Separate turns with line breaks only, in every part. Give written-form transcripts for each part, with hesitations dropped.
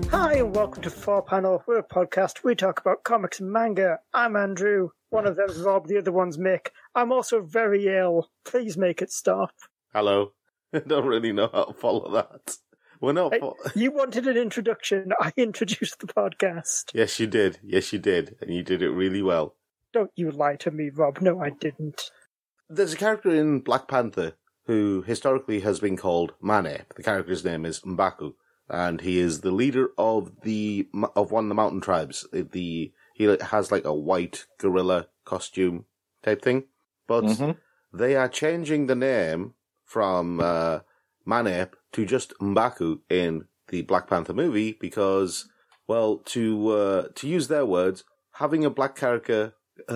Hi and welcome to Four Panel. We're a podcast. We talk about comics and manga. I'm Andrew. One of them's Rob, the other one's Mick. I'm also very ill. Please make it stop.
Hello. I don't really know how to follow that. We're not.
You wanted an introduction. I introduced the podcast.
Yes, you did. Yes, you did. And you did it really well.
Don't you lie to me, Rob. No, I didn't.
There's a character in Black Panther who historically has been called Mane. The character's name is M'Baku. And he is the leader of one of the mountain tribes. He has like a white gorilla costume type thing. But they are changing the name from Mane to just M'Baku in the Black Panther movie because, well, to use their words, having a black character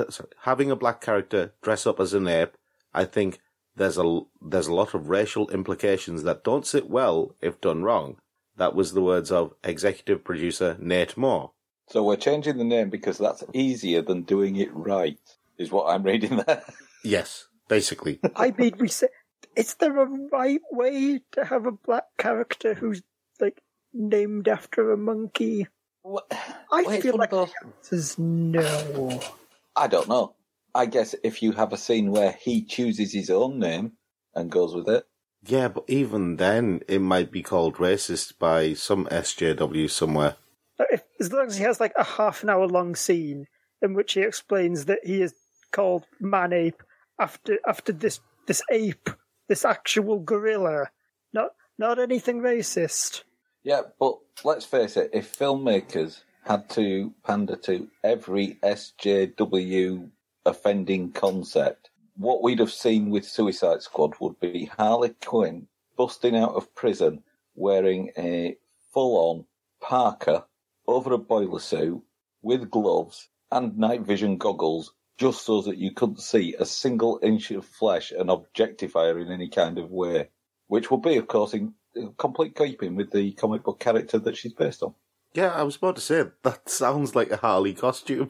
dress up as an ape, I think there's a lot of racial implications that don't sit well if done wrong. That was the words of executive producer Nate Moore.
So we're changing the name because that's easier than doing it right, is what I'm reading there.
Yes, basically.
I mean, is there a right way to have a black character who's, like, named after a monkey? I feel like the answer's no.
I don't know. I guess if you have a scene where he chooses his own name and goes with it.
Yeah, but even then, it might be called racist by some SJW somewhere.
As long as he has like a half an hour long scene in which he explains that he is called Man-Ape after this ape, this actual gorilla, not anything racist.
Yeah, but let's face it, if filmmakers had to pander to every SJW offending concept, what we'd have seen with Suicide Squad would be Harley Quinn busting out of prison wearing a full-on parka over a boiler suit with gloves and night vision goggles just so that you couldn't see a single inch of flesh and objectify her in any kind of way, which would be, of course, in complete keeping with the comic book character that she's based on.
Yeah, I was about to say, that sounds like a Harley costume.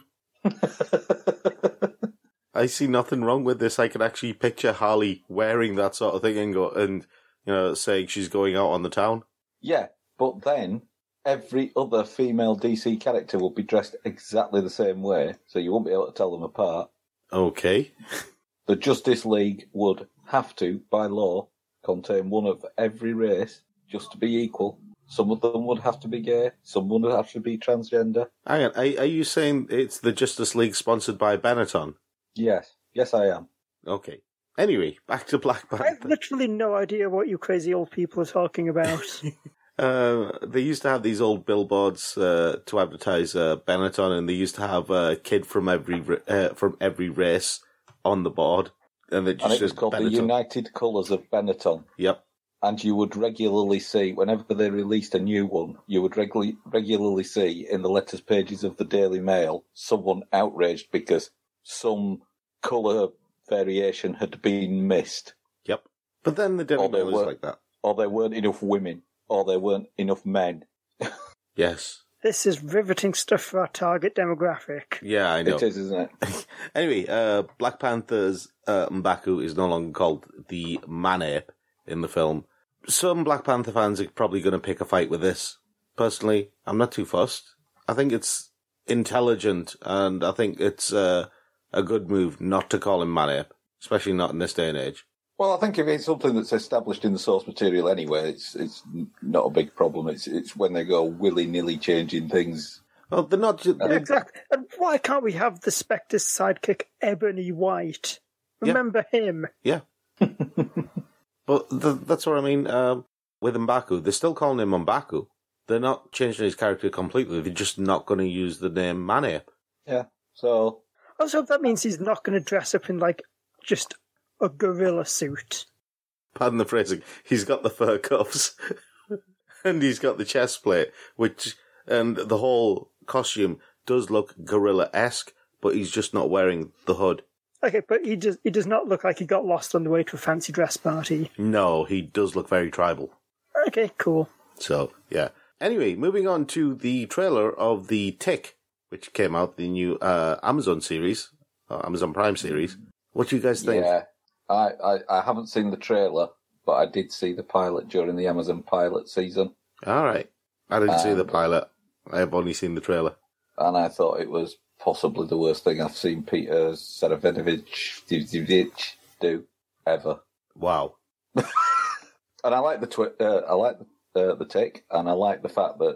I see nothing wrong with this. I can actually picture Harley wearing that sort of thing and saying she's going out on the town.
Yeah, but then every other female DC character will be dressed exactly the same way, so you won't be able to tell them apart.
Okay.
The Justice League would have to, by law, contain one of every race just to be equal. Some of them would have to be gay, some would have to be transgender.
Hang on, are you saying it's the Justice League sponsored by Benetton?
Yes, I am.
Okay. Anyway, back to Black Panther.
I have literally no idea what you crazy old people are talking about.
They used to have these old billboards to advertise Benetton, and they used to have a kid from every race on the board, and it
was called Benetton. The United Colours of Benetton.
Yep.
And you would regularly see, whenever they released a new one, you would regularly see in the letters pages of the Daily Mail someone outraged because some colour variation had been missed.
Yep. But then the Daily Mail was like that.
Or there weren't enough women. Or there weren't enough men.
Yes.
This is riveting stuff for our target demographic.
Yeah, I know.
It is, isn't it?
Anyway, Black Panther's M'Baku is no longer called the Man-Ape in the film. Some Black Panther fans are probably going to pick a fight with this. Personally, I'm not too fussed. I think it's intelligent, and I think it's a good move not to call him Man-Ape, especially not in this day and age.
Well, I think if it's something that's established in the source material anyway, it's not a big problem. It's when they go willy-nilly changing things.
Well, they're not...
Exactly. And why can't we have the Spectre's sidekick, Ebony White? Remember him?
Yeah. But that's what I mean with M'Baku. They're still calling him M'Baku. They're not changing his character completely. They're just not going to use the name Man-Ape.
Yeah, so...
Also, that means he's not going to dress up in, like, just a gorilla suit.
Pardon the phrasing. He's got the fur cuffs. And he's got the chest plate, and the whole costume does look gorilla-esque, but he's just not wearing the hood.
Okay, but he does not look like he got lost on the way to a fancy dress party.
No, he does look very tribal.
Okay, cool.
So, yeah. Anyway, moving on to the trailer of The Tick, which came out, the new Amazon series, Amazon Prime series. What do you guys think?
Yeah, I haven't seen the trailer, but I did see the pilot during the Amazon pilot season.
All right. I didn't see the pilot. I have only seen the trailer.
And I thought it was possibly the worst thing I've seen Peter Serafinovich do ever.
Wow.
And I like the take, and I like the fact that,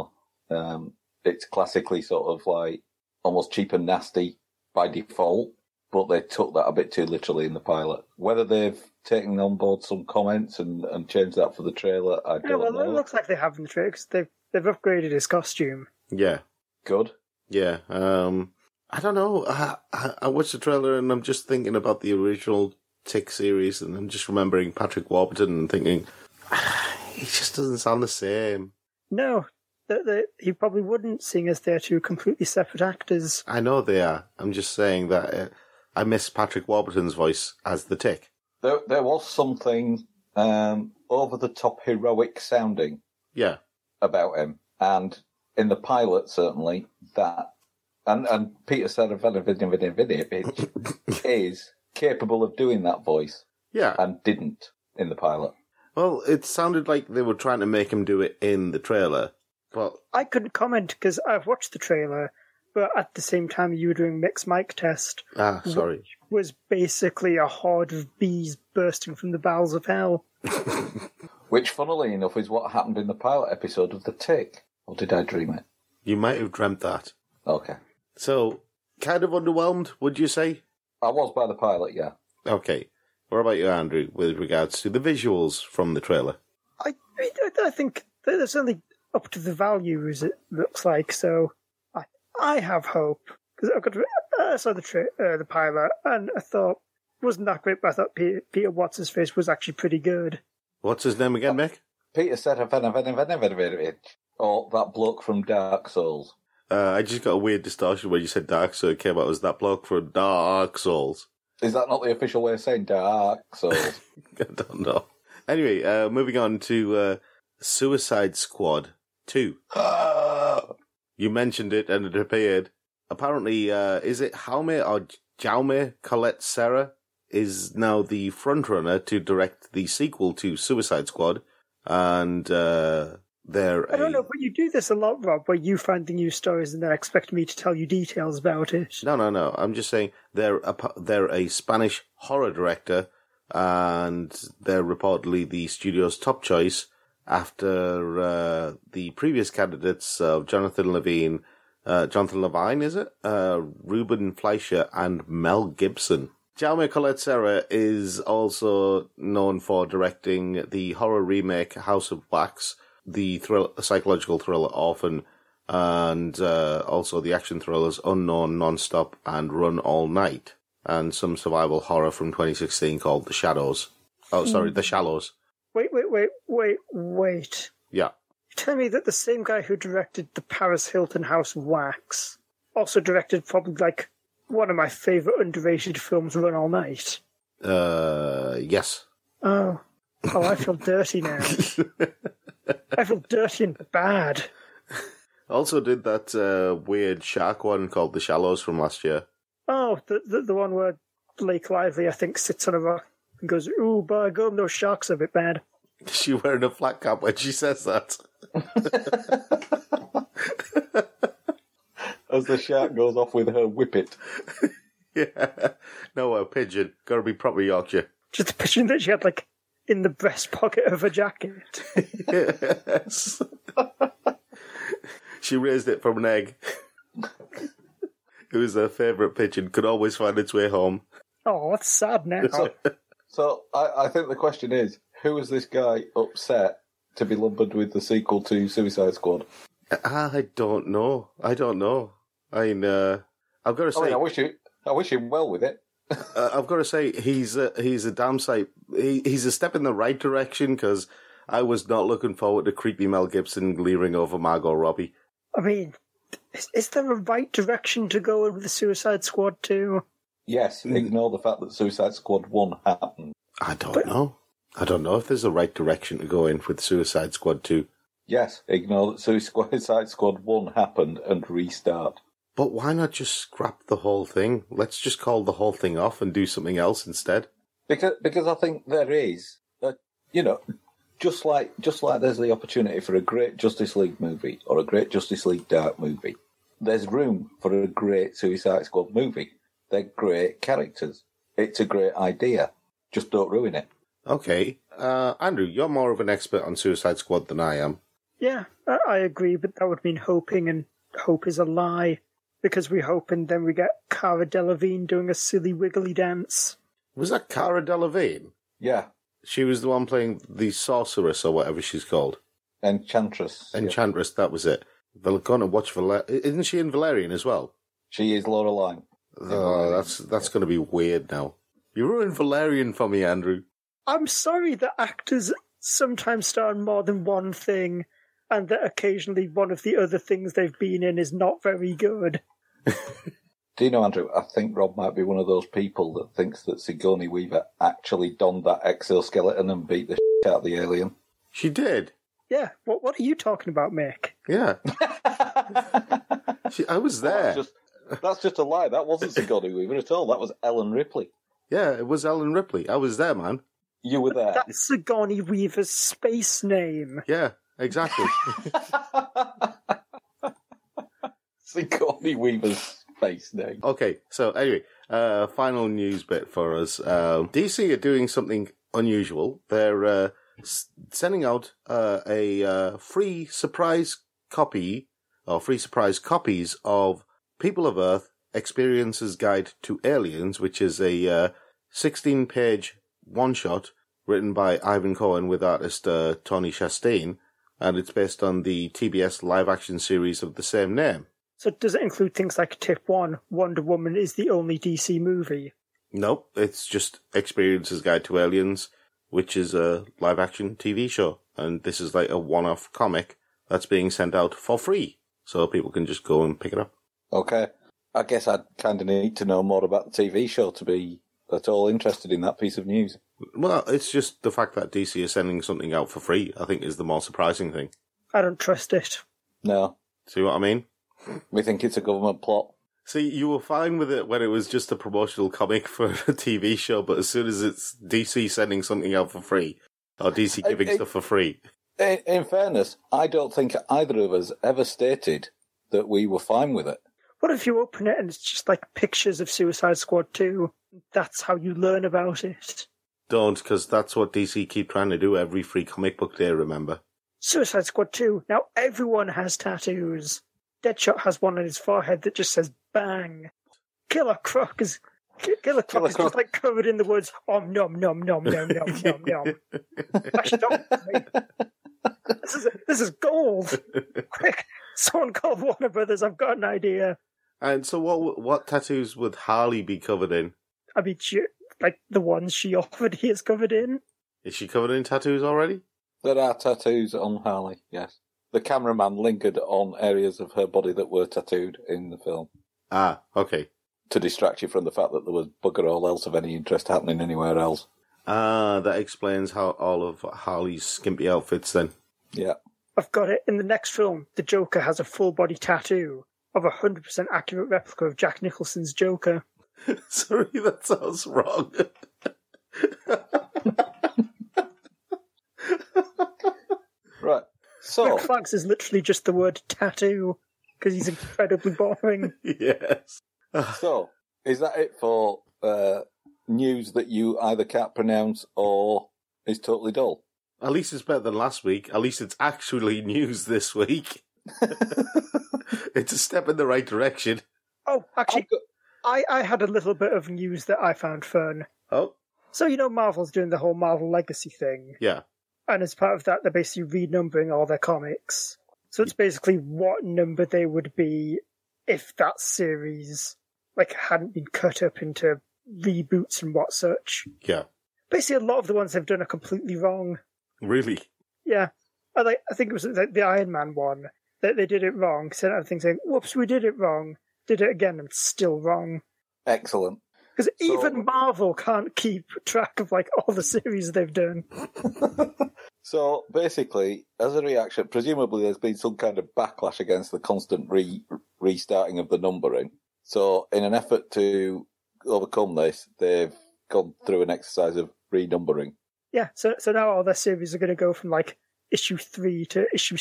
it's classically sort of like almost cheap and nasty by default, but they took that a bit too literally in the pilot. Whether they've taken on board some comments and changed that for the trailer, I don't know.
It looks like they have in the trailer, because they've upgraded his costume.
Yeah.
Good.
Yeah. I don't know. I watched the trailer and I'm just thinking about the original Tick series, and I'm just remembering Patrick Warburton and thinking, he just doesn't sound the same.
No, he probably wouldn't, seeing as they're two completely separate actors.
I know they are. I'm just saying that I miss Patrick Warburton's voice as the Tick.
There was something over-the-top heroic sounding about him. And in the pilot, certainly, that... And Peter Serafinovich is capable of doing that voice.
Yeah.
And didn't in the pilot.
Well, it sounded like they were trying to make him do it in the trailer. But
I couldn't comment because I've watched the trailer, but at the same time you were doing mixed mic test.
Sorry.
Which was basically a horde of bees bursting from the bowels of hell.
Which, funnily enough, is what happened in the pilot episode of The Tick. Or did I dream it?
You might have dreamt that.
Okay.
So, kind of underwhelmed, would you say?
I was by the pilot, yeah.
Okay. What about you, Andrew, with regards to the visuals from the trailer?
I think they're certainly up to the values, it looks like, so I have hope. Because I saw the pilot, and I thought, it wasn't that great, but I thought Peter What's-His-Face was actually pretty good.
What's his name again, Mick?
Peter Serafinovich, or that bloke from Dark Souls.
I just got a weird distortion when you said Dark, so it came out as that bloke from Dark Souls.
Is that not the official way of saying Dark Souls?
I don't know. Anyway, moving on to Suicide Squad 2. You mentioned it and it appeared. Apparently, is it Jaume Colette Serra is now the frontrunner to direct the sequel to Suicide Squad, and I don't
know, but you do this a lot, Rob, where you find the news stories and then expect me to tell you details about it.
No. I'm just saying they're a Spanish horror director, and they're reportedly the studio's top choice after the previous candidates of Jonathan Levine, is it? Ruben Fleischer and Mel Gibson. Jaume Colette Serra is also known for directing the horror remake House of Wax, the psychological thriller Orphan, and also the action thrillers Unknown, Nonstop, and Run All Night, and some survival horror from 2016 called The Shadows. Oh, sorry, The Shallows.
Wait.
Yeah.
You tell me that the same guy who directed the Paris Hilton House of Wax also directed probably like one of my favourite underrated films, Run All Night?
Yes.
Oh, I feel dirty now. I feel dirty and bad.
Also did that weird shark one called The Shallows from last year.
Oh, the one where Blake Lively, I think, sits on a rock and goes, "Ooh, by gum, those sharks are a bit bad."
Is she wearing a flat cap when she says that?
As the shark goes off with her whippet.
Yeah. No, a pigeon. Gotta be proper Yorkshire.
Just a pigeon that she had, like, in the breast pocket of her jacket.
Yes. She raised it from an egg. It was her favourite pigeon. Could always find its way home.
Oh, that's sad now.
So I think the question is, who is this guy upset to be lumbered with the sequel to Suicide Squad?
I don't know. I've got to say...
I wish him well with it.
I've got to say, he's a damn sight. He's a step in the right direction, because I was not looking forward to creepy Mel Gibson leering over Margot Robbie.
I mean, is there a right direction to go with the Suicide Squad 2?
Yes, ignore the fact that Suicide Squad 1 happened.
I don't know. I don't know if there's a right direction to go in with Suicide Squad 2.
Yes, ignore that Suicide Squad 1 happened and restart.
But why not just scrap the whole thing? Let's just call the whole thing off and do something else instead.
Because I think there is, just like there's the opportunity for a great Justice League movie or a great Justice League Dark movie, there's room for a great Suicide Squad movie. They're great characters. It's a great idea. Just don't ruin it.
Okay. Andrew, you're more of an expert on Suicide Squad than I am.
Yeah, I agree, but that would mean hoping, and hope is a lie. Because we hope and then we get Cara Delevingne doing a silly wiggly dance.
Was that Cara Delevingne?
Yeah.
She was the one playing the sorceress or whatever she's called.
Enchantress.
Enchantress, yeah. That was it. They're going to watch Isn't she in Valerian as well?
She is Laura Lime.
Oh, that's going to be weird now. You ruined Valerian for me, Andrew.
I'm sorry that actors sometimes star in more than one thing, and that occasionally one of the other things they've been in is not very good.
Do you know, Andrew, I think Rob might be one of those people that thinks that Sigourney Weaver actually donned that exoskeleton and beat the shit out of the alien.
She did?
Yeah, what are you talking about, Mick?
Yeah. I was there.
That's just a lie. That wasn't Sigourney Weaver at all. That was Ellen Ripley.
Yeah, it was Ellen Ripley. I was there, man.
You were there.
That's Sigourney Weaver's space name.
Yeah, exactly.
Sigourney Weaver's space name.
Okay, so anyway, final news bit for us. DC are doing something unusual. They're sending out a free surprise copy, or free surprise copies of People of Earth Experience's Guide to Aliens, which is a 16-page one-shot written by Ivan Cohen with artist Tony Chastain, and it's based on the TBS live-action series of the same name.
So does it include things like Tip 1, Wonder Woman is the only DC movie?
Nope, it's just Experience's Guide to Aliens, which is a live-action TV show, and this is like a one-off comic that's being sent out for free, so people can just go and pick it up.
Okay. I guess I'd kind of need to know more about the TV show to be at all interested in that piece of news.
Well, it's just the fact that DC is sending something out for free, I think, is the more surprising thing.
I don't trust it.
No.
See what I mean?
We think it's a government plot.
See, you were fine with it when it was just a promotional comic for a TV show, but as soon as it's DC sending something out for free, or DC giving stuff for free.
In fairness, I don't think either of us ever stated that we were fine with it.
What if you open it and it's just like pictures of Suicide Squad 2? That's how you learn about it.
Don't, because that's what DC keep trying to do every free comic book day, remember?
Suicide Squad 2. Now everyone has tattoos. Deadshot has one on his forehead that just says bang. Killer Croc is just like covered in the woods. Om nom nom nom nom nom nom nom. Actually, don't. This is gold. Quick, someone called Warner Brothers. I've got an idea.
And so what tattoos would Harley be covered in?
I mean, like the ones she offered he is covered in.
Is she covered in tattoos already?
There are tattoos on Harley, yes. The cameraman lingered on areas of her body that were tattooed in the film.
Ah, okay.
To distract you from the fact that there was bugger all else of any interest happening anywhere else.
Ah, that explains how all of Harley's skimpy outfits then.
Yeah.
I've got it. In the next film, the Joker has a full-body tattoo of a 100% accurate replica of Jack Nicholson's Joker.
Sorry, that sounds wrong.
Right. So,
Rick Flags is literally just the word tattoo, because he's incredibly boring.
Yes.
So, is that it for news that you either can't pronounce or is totally dull?
At least it's better than last week. At least it's actually news this week. It's a step in the right direction.
Oh, actually, I had a little bit of news that I found fun.
Oh?
So, Marvel's doing the whole Marvel Legacy thing.
Yeah.
And as part of that, they're basically renumbering all their comics. So it's basically what number they would be if that series hadn't been cut up into reboots and what such.
Yeah.
Basically, a lot of the ones they've done are completely wrong.
Really?
Yeah. I think it was the Iron Man one. That they did it wrong. Sent out a thing saying, whoops, we did it wrong. Did it again and still wrong.
Excellent.
Because even Marvel can't keep track of all the series they've done.
So basically, as a reaction, presumably there's been some kind of backlash against the constant restarting of the numbering. So in an effort to overcome this, they've gone through an exercise of renumbering.
Yeah, so now all their series are going to go from like issue 3 to issue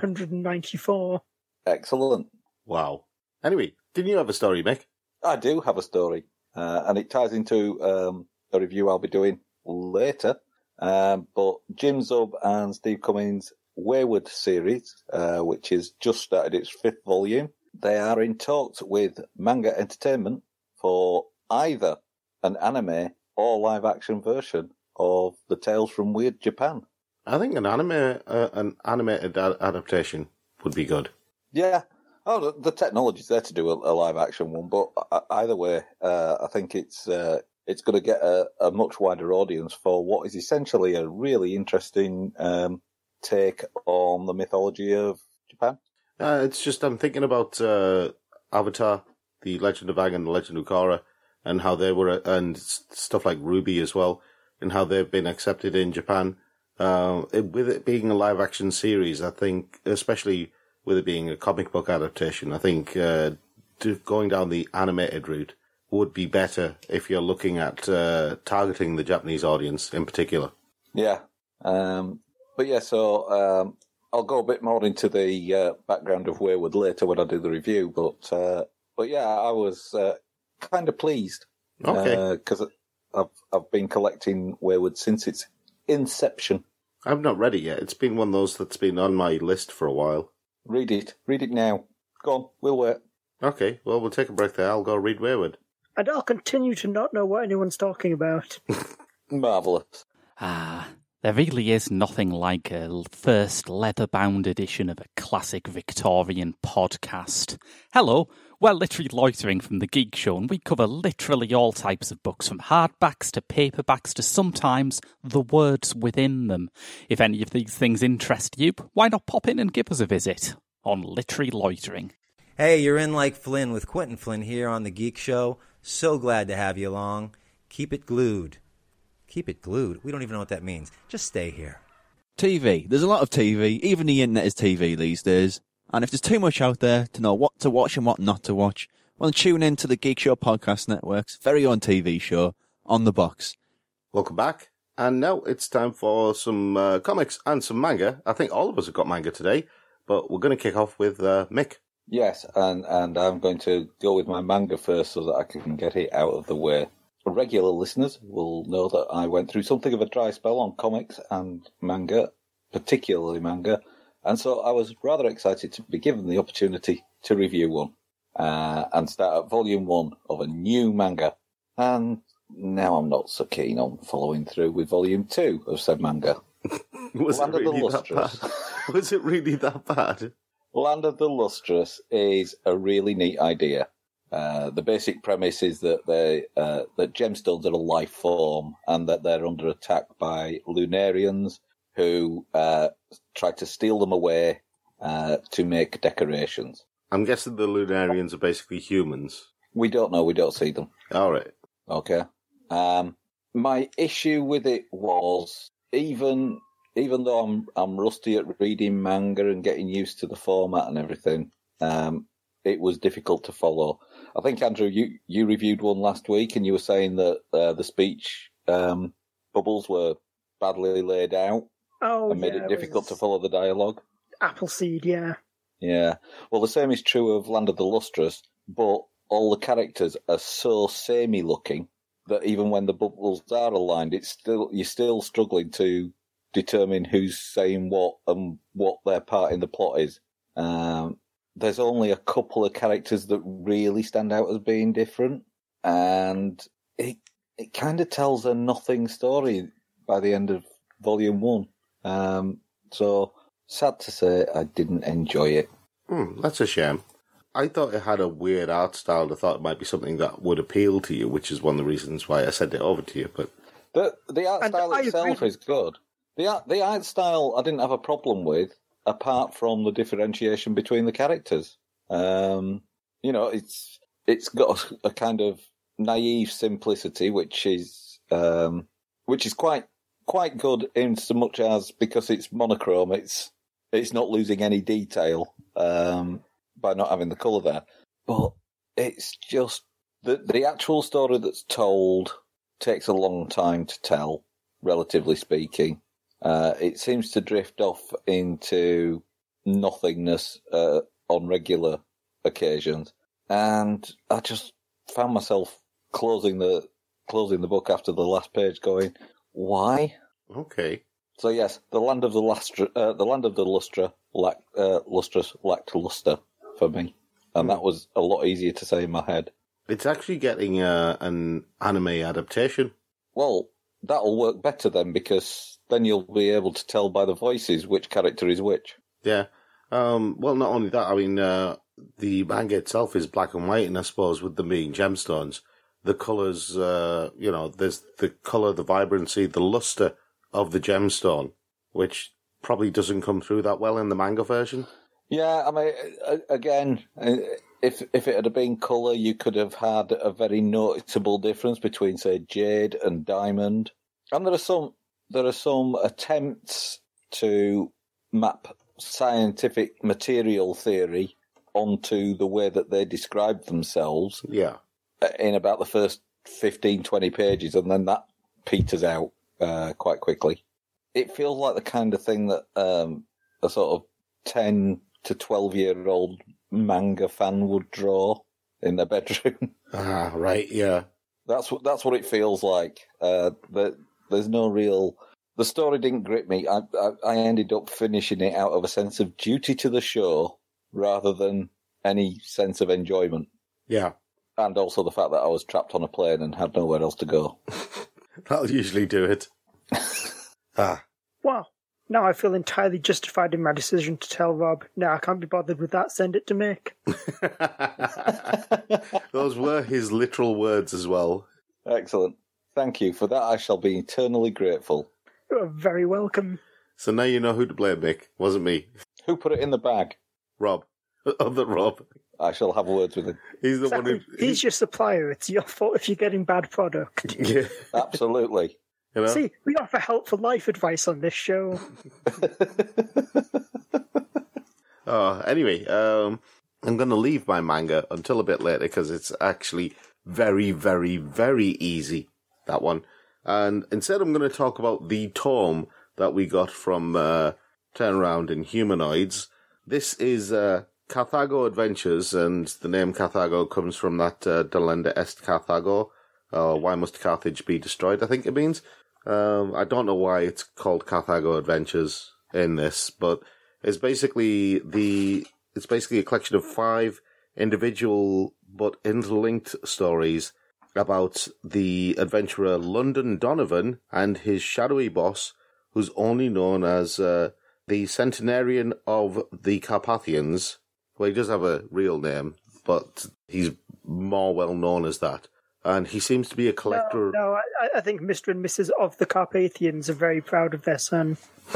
794.
Excellent.
Wow. Anyway, didn't you have a story, Mick?
I do have a story, and it ties into a review I'll be doing later. But Jim Zub and Steve Cummings' Wayward series, which has just started its 5th volume, they are in talks with Manga Entertainment for either an anime or live-action version of the Tales from Weird Japan.
I think an animated adaptation would be good.
Yeah. Oh, the technology's there to do a live-action one, but either way, I think it's going to get a much wider audience for what is essentially a really interesting take on the mythology of Japan.
It's just I'm thinking about Avatar, The Legend of Aang and The Legend of Korra, and how they were, and stuff like Ruby as well, and how they've been accepted in Japan. With it being a live-action series, I think, especially with it being a comic book adaptation, I think going down the animated route would be better if you're looking at targeting the Japanese audience in particular.
Yeah. But yeah, so I'll go a bit more into the background of Wayward later when I do the review, but yeah, I was kind of pleased.
Okay.
Because I've been collecting Wayward since its inception.
I've not read it yet. It's been one of those that's been on my list for a while.
Read it now. Go on, we'll wait.
Okay, well, we'll take a break there. I'll go read Wayward.
And I'll continue to not know what anyone's talking about.
Marvellous.
There really is nothing like a first leather-bound edition of a classic Victorian podcast. Hello, we're Literally Loitering from The Geek Show, and we cover literally all types of books, from hardbacks to paperbacks to sometimes the words within them. If any of these things interest you, why not pop in and give us a visit on Literally Loitering?
Hey, you're in like Flynn with Quentin Flynn here on The Geek Show. So glad to have you along. Keep it glued. Keep it glued? We don't even know what that means. Just stay here.
TV. There's a lot of TV. Even the internet is TV these days. And if there's too much out there to know what to watch and what not to watch, well, tune in to the Geek Show Podcast Network's very own TV show, On The Box.
Welcome back. And now it's time for some comics and some manga. I think all of us have got manga today, but we're going to kick off with Mick.
Yes, and I'm going to go with my manga first so that I can get it out of the way. Regular listeners will know that I went through something of a dry spell on comics and manga, particularly manga, and so I was rather excited to be given the opportunity to review one and start at volume 1 of a new manga. And now I'm not so keen on following through with volume 2 of said manga.
Was
Land
it really
of the
that
Lustrous.
bad? Was it really that bad?
Land of the Lustrous is a really neat idea. The basic premise is that that gemstones are a life form and that they're under attack by Lunarians who try to steal them away to make decorations.
I'm guessing the Lunarians are basically humans.
We don't know. We don't see them.
All right.
Okay. My issue with it was even though I'm rusty at reading manga and getting used to the format and everything, it was difficult to follow. I think, Andrew, you reviewed one last week and you were saying that the speech bubbles were badly laid out and made it difficult to follow the dialogue.
Appleseed, yeah.
Yeah. Well, the same is true of Land of the Lustrous, but all the characters are so samey looking that even when the bubbles are aligned, you're still struggling to determine who's saying what and what their part in the plot is. There's only a couple of characters that really stand out as being different, and it kind of tells a nothing story by the end of volume 1. So, sad to say, I didn't enjoy it.
That's a shame. I thought it had a weird art style. I thought it might be something that would appeal to you, which is one of the reasons why I sent it over to you. But
the art style itself is good. The art style I didn't have a problem with, apart from the differentiation between the characters. It's got a kind of naive simplicity, which is quite good in so much as, because it's monochrome, it's not losing any detail by not having the colour there. But it's just the actual story that's told takes a long time to tell. relatively speaking. It seems to drift off into nothingness on regular occasions, and I just found myself closing the book after the last page, going, "Why?"
Okay.
So yes, the land of the lustrous lacked luster for me, and that was a lot easier to say in my head.
It's actually getting an anime adaptation.
Well, that'll work better then, because then you'll be able to tell by the voices which character is which.
Yeah. Well, not only that, I mean, the manga itself is black and white, and I suppose with them being gemstones, the colours, there's the colour, the vibrancy, the luster of the gemstone, which probably doesn't come through that well in the manga version.
Yeah, I mean, again, if it had been colour, you could have had a very noticeable difference between, say, jade and diamond. And there are some attempts to map scientific material theory onto the way that they describe themselves.
Yeah.
In about the first 15, 20 pages, and then that peters out quite quickly. It feels like the kind of thing that a sort of 10 to 12-year-old manga fan would draw in their bedroom.
Ah, right, yeah.
That's what it feels like. There's no real... The story didn't grip me. I ended up finishing it out of a sense of duty to the show rather than any sense of enjoyment.
Yeah.
And also the fact that I was trapped on a plane and had nowhere else to go.
That'll usually do it.
Wow. Now I feel entirely justified in my decision to tell Rob, no, I can't be bothered with that, send it to Mick.
Those were his literal words as well.
Excellent. Thank you. For that I shall be eternally grateful.
You're very welcome.
So now you know who to blame, Mick. Wasn't me.
Who put it in the bag?
Rob. Other Rob.
I shall have words with him.
He's the
Exactly.
one who...
He's your supplier. It's your fault if you're getting bad product.
Yeah.
Absolutely.
You know?
See, we offer helpful life advice on this show.
Anyway, I'm going to leave my manga until a bit later because it's actually very, very, very easy, that one. And instead I'm going to talk about the tome that we got from Turnaround in Humanoids. This is Carthago Adventures, and the name Carthago comes from that Delenda est Carthago, Why Must Carthage Be Destroyed, I think it means. I don't know why it's called Carthago Adventures in this, but it's basically a collection of 5 individual but interlinked stories about the adventurer London Donovan and his shadowy boss, who's only known as the Centenarian of the Carpathians. Well, he does have a real name, but he's more well known as that. And he seems to be a collector.
No, I think Mr. and Mrs. of the Carpathians are very proud of their son.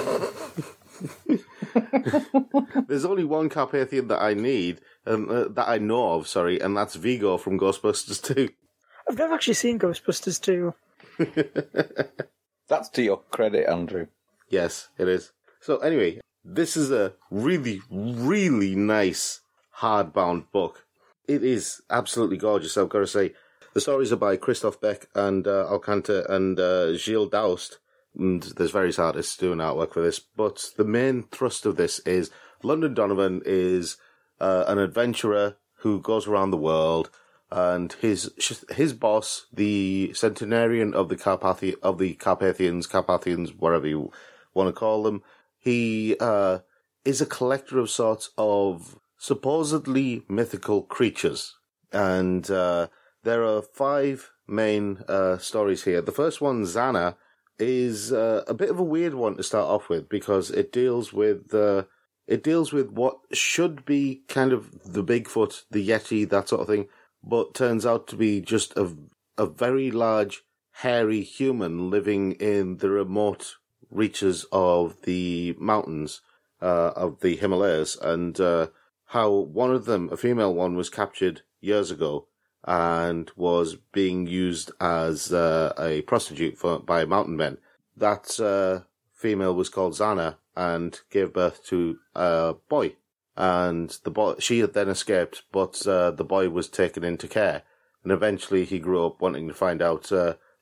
There's only one Carpathian that I need, that I know of, and that's Vigo from Ghostbusters 2.
I've never actually seen Ghostbusters 2.
That's to your credit, Andrew.
Yes, it is. So anyway, this is a really, really nice hardbound book. It is absolutely gorgeous, I've got to say. The stories are by Christoph Beck and Alcanta and Gilles Daoust. And there's various artists doing artwork for this. But the main thrust of this is London Donovan is an adventurer who goes around the world, and his boss, the Centenarian of the Carpathians, whatever you want to call them, he is a collector of sorts of supposedly mythical creatures. And there are 5 main stories here. The first one, Xana, is a bit of a weird one to start off with because it deals with what should be kind of the Bigfoot, the Yeti, that sort of thing, but turns out to be just a very large, hairy human living in the remote reaches of the mountains of the Himalayas, and how one of them, a female one, was captured years ago and was being used as a prostitute by mountain men. That female was called Xana and gave birth to a boy. And the boy, she had then escaped, but the boy was taken into care. And eventually he grew up wanting to find out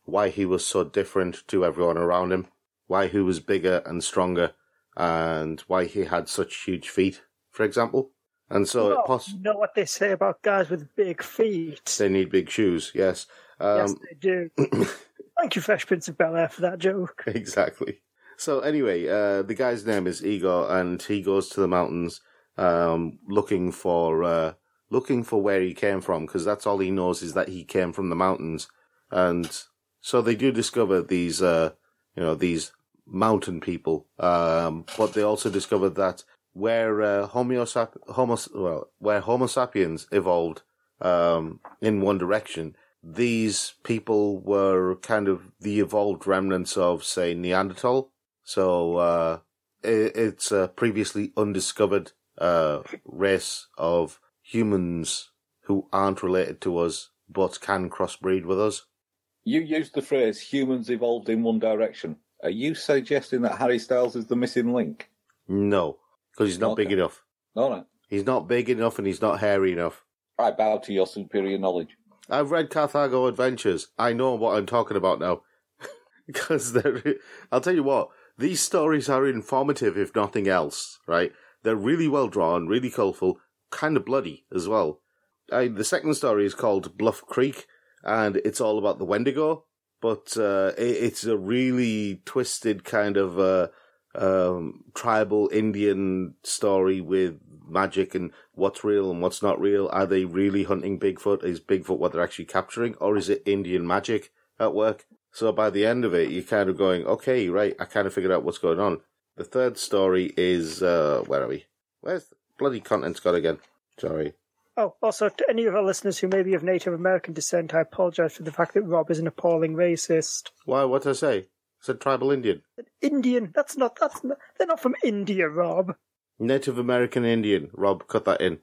why he was so different to everyone around him, why he was bigger and stronger, and why he had such huge feet, for example. And so
you know what they say about guys with big feet.
They need big shoes, yes.
Yes, they do. Thank you, Fresh Prince of Bel-Air, for that joke.
Exactly. So anyway, the guy's name is Igor, and he goes to the mountains looking for where he came from, because that's all he knows is that he came from the mountains. And so they do discover these mountain people, but they also discovered that where Homo sapiens evolved in one direction, these people were kind of the evolved remnants of, say, Neanderthal. So it's a previously undiscovered race of humans who aren't related to us but can crossbreed with us.
You used the phrase humans evolved in one direction. Are you suggesting that Harry Styles is the missing link?
No, because he's not big enough.
All right.
He's not big enough and he's not hairy enough.
I bow to your superior knowledge.
I've read Carthago Adventures. I know what I'm talking about now. Because I'll tell you what, these stories are informative if nothing else, right? They're really well drawn, really colourful, kind of bloody as well. The second story is called Bluff Creek, and it's all about the Wendigo, but it's a really twisted kind of tribal Indian story with magic and what's real and what's not real. Are they really hunting Bigfoot? Is Bigfoot what they're actually capturing? Or is it Indian magic at work? So by the end of it, you're kind of going, okay, right, I kind of figured out what's going on. The third story is, where are we? Where's the bloody contents got again? Sorry.
Oh, also, to any of our listeners who may be of Native American descent, I apologise for the fact that Rob is an appalling racist.
Why, what did I say? I said tribal Indian.
Indian? That's not, they're not from India, Rob.
Native American Indian. Rob, cut that in.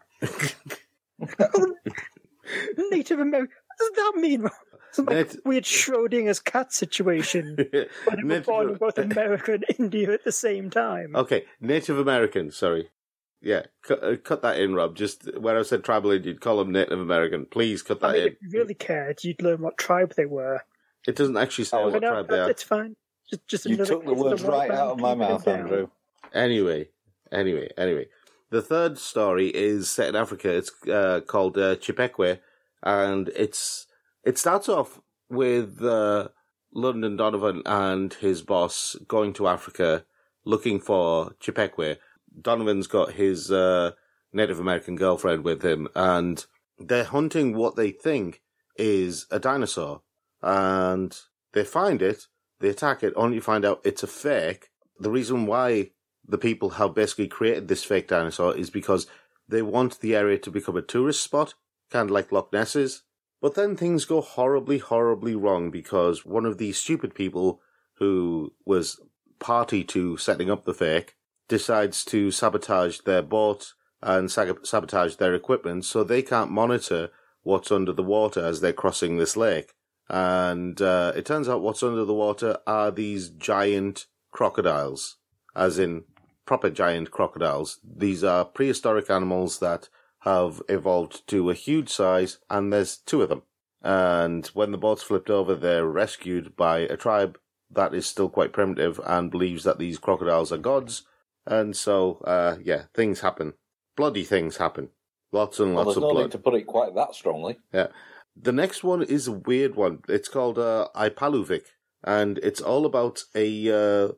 Native American? What does that mean, Rob? It's like a weird Schrodinger's cat situation. Where they were born in both America and India at the same time.
Okay, Native American, sorry. Yeah, cut that in, Rob. Just where I said tribal Indian, call them Native American. Please cut that in.
If you really cared, you'd learn what tribe they were.
It doesn't actually say what tribe they are.
It's fine. Just
you took the words right out of my mouth, Andrew.
Anyway. The third story is set in Africa. It's called Chipekwe, and it starts off with London Donovan and his boss going to Africa looking for Chipekwe. Donovan's got his Native American girlfriend with him, and they're hunting what they think is a dinosaur. And they find it, they attack it, only to find out it's a fake. The reason why the people have basically created this fake dinosaur is because they want the area to become a tourist spot, kind of like Loch Ness is. But then things go horribly, horribly wrong because one of these stupid people who was party to setting up the fake decides to sabotage their boat and sabotage their equipment so they can't monitor what's under the water as they're crossing this lake. And it turns out what's under the water are these giant crocodiles, as in proper giant crocodiles. These are prehistoric animals that have evolved to a huge size, and there's two of them. And when the boat's flipped over, they're rescued by a tribe that is still quite primitive and believes that these crocodiles are gods. And so, things happen. Bloody things happen. Lots and lots of blood.
There's no need to put it quite that strongly.
Yeah. The next one is a weird one. It's called Ipaluvik, and it's all about a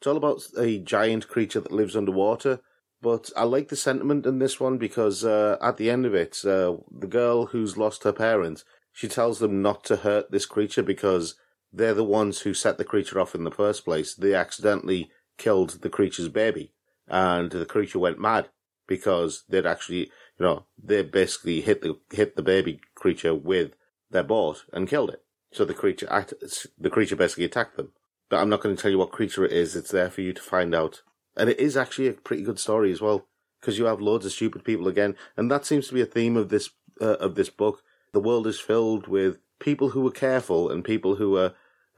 giant creature that lives underwater. But I like the sentiment in this one because at the end of it, the girl who's lost her parents, she tells them not to hurt this creature because they're the ones who set the creature off in the first place. They accidentally killed the creature's baby, and the creature went mad because they'd actually, they basically hit the baby creature with their boat and killed it. So the creature basically attacked them. But I'm not going to tell you what creature it is. It's there for you to find out. And it is actually a pretty good story as well, because you have loads of stupid people again, and that seems to be a theme of this book. The world is filled with people who are careful and people who are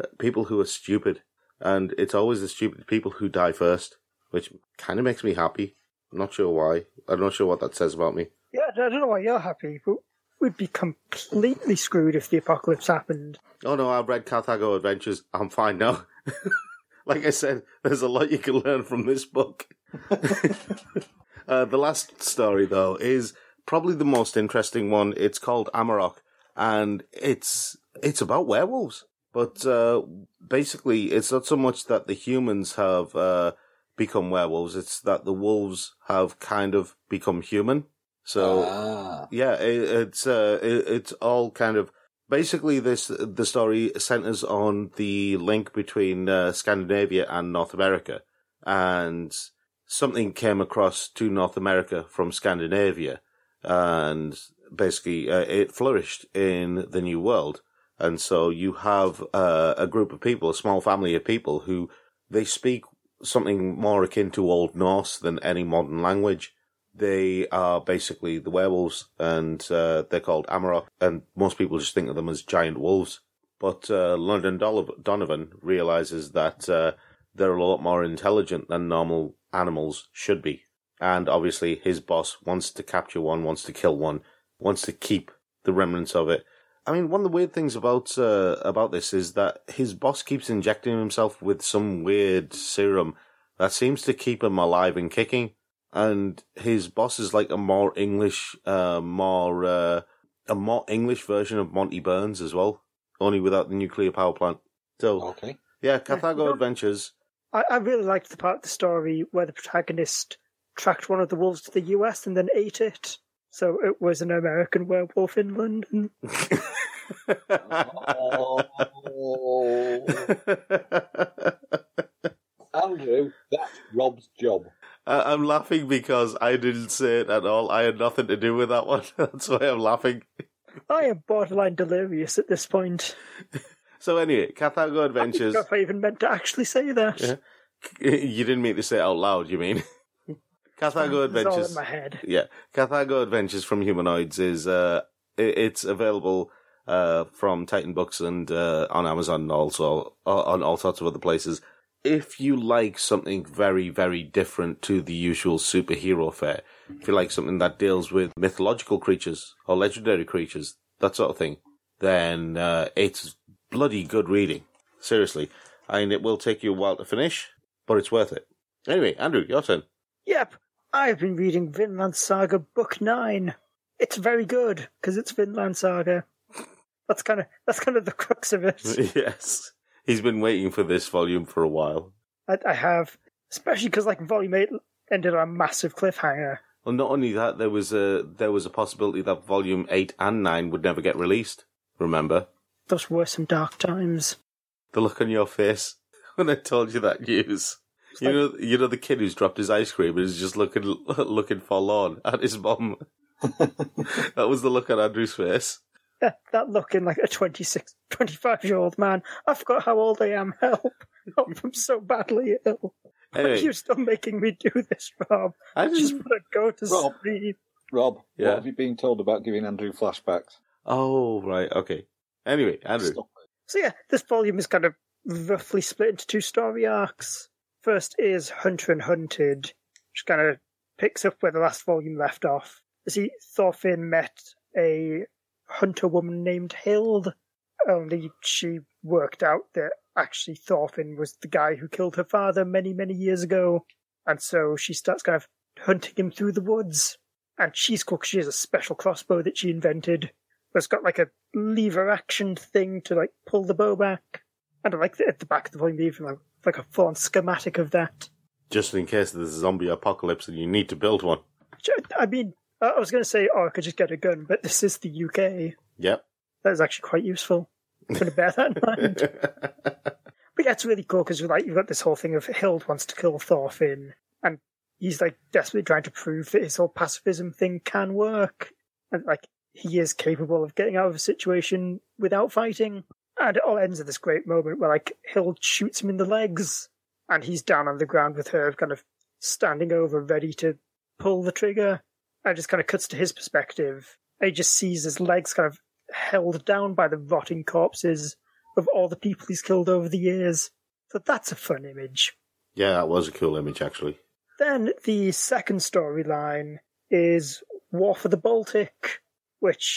stupid, and it's always the stupid people who die first, which kind of makes me happy. I'm not sure why. I'm not sure what that says about me.
Yeah, I don't know why you're happy, but we'd be completely screwed if the apocalypse happened.
Oh no, I've read Carthago Adventures. I'm fine now. Like I said, there's a lot you can learn from this book. The last story, though, is probably the most interesting one. It's called Amarok, and it's about werewolves. But basically, it's not so much that the humans have become werewolves, it's that the wolves have kind of become human. So, yeah, it's all kind of... Basically, the story centers on the link between Scandinavia and North America. And something came across to North America from Scandinavia. And basically, it flourished in the New World. And so you have a group of people, a small family of people who they speak something more akin to Old Norse than any modern language. They are basically the werewolves, and they're called Amarok, and most people just think of them as giant wolves. But London Donovan realizes that they're a lot more intelligent than normal animals should be. And obviously his boss wants to capture one, wants to kill one, wants to keep the remnants of it. I mean, one of the weird things about this is that his boss keeps injecting himself with some weird serum that seems to keep him alive and kicking. And his boss is like a more English version of Monty Burns as well, only without the nuclear power plant. So,
okay.
Yeah, Carthago Adventures.
I really liked the part of the story where the protagonist tracked one of the wolves to the US and then ate it. So it was an American werewolf in London.
Andrew, that's Rob's job.
I'm laughing because I didn't say it at all. I had nothing to do with that one. That's why I'm laughing.
I am borderline delirious at this point.
So anyway, Carthago Adventures...
I don't know if I even meant to actually say that.
Yeah. You didn't mean to say it out loud, you mean? Carthago Adventures...
It's all in my head.
Yeah. Carthago Adventures from Humanoids is... it's available from Titan Books and on Amazon and also on all sorts of other places. If you like something very, very different to the usual superhero fare, if you like something that deals with mythological creatures or legendary creatures, that sort of thing, then it's bloody good reading. Seriously. I mean, it will take you a while to finish, but it's worth it. Anyway, Andrew, your turn.
Yep. I've been reading Vinland Saga Book 9. It's very good, because it's Vinland Saga. That's kind of the crux of it.
Yes. He's been waiting for this volume for a while.
I have, especially because Volume 8 ended on a massive cliffhanger.
Well, not only that, there was a possibility that Volume 8 and 9 would never get released. Remember?
Those were some dark times.
The look on your face when I told you that news. You know the kid who's dropped his ice cream and is just looking forlorn at his mum. That was the look on Andrew's face.
That look in like a 25-year-old man. I forgot how old I am. Help. I'm so badly ill.
Anyway.
You're still making me do this, Rob. I just want to go to sleep.
Rob,
yeah.
What have you been told about giving Andrew flashbacks?
Oh, right, okay. Anyway, Andrew.
So yeah, this volume is kind of roughly split into two story arcs. First is Hunter and Hunted, which kind of picks up where the last volume left off. Thorfinn met a hunter woman named Hild, only she worked out that actually Thorfinn was the guy who killed her father many, many years ago, and so she starts kind of hunting him through the woods. And she's cool because she has a special crossbow that she invented. It's got like a lever action thing to like pull the bow back. And I like at the back of the volume even like a full-on schematic of that.
Just in case there's a zombie apocalypse and you need to build one.
I mean, I was going to say, I could just get a gun, but this is the UK.
Yep.
That is actually quite useful. I'm going to bear that in mind. But yeah, it's really cool because you've got this whole thing of Hild wants to kill Thorfinn, and he's like desperately trying to prove that his whole pacifism thing can work. And like, he is capable of getting out of a situation without fighting. And it all ends at this great moment where like Hild shoots him in the legs, and he's down on the ground with her kind of standing over, ready to pull the trigger. And it just kind of cuts to his perspective. And he just sees his legs kind of held down by the rotting corpses of all the people he's killed over the years. So that's a fun image.
Yeah, that was a cool image, actually.
Then the second storyline is War for the Baltic, which